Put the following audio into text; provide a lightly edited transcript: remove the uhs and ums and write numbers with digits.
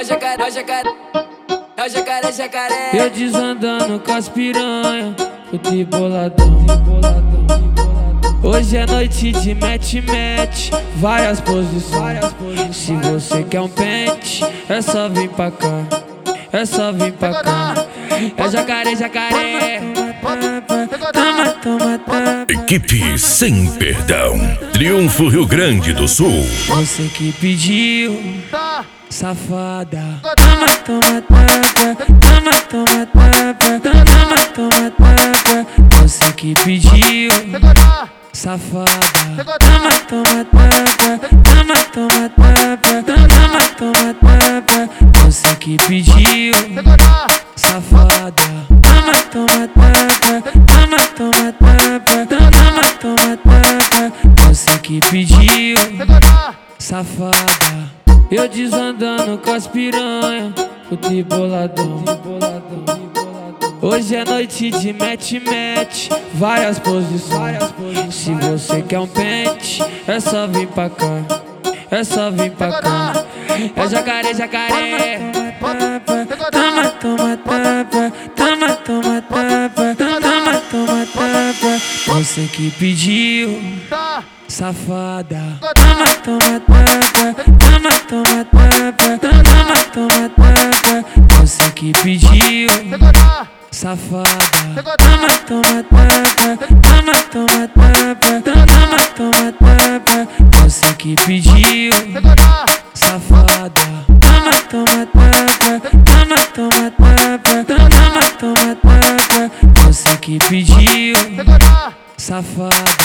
jacaré. Eu desandando com as piranha, fui boladão. Hoje é noite de mete, várias posições. Se você quer um pente, é só vir pra cá. É só vir pra cá. É jacaré. Toma. Equipe Sem Perdão, Triunfo Rio Grande do Sul. Você que pediu, safada. Toma. Você que pediu, safada. Toma. Você que pediu, safada. Toma. Você que pediu, safada. Eu desandando com as piranha, fui boladão. Hoje é noite de mete, várias posições. Se você quer um pente, é só vir pra cá. É só vir pra cá. É jacaré. Toma. Você que pediu, safada. Toma. Você que pediu, safada. Toma. Você que pediu, safada. Toma. Você que pediu, safada.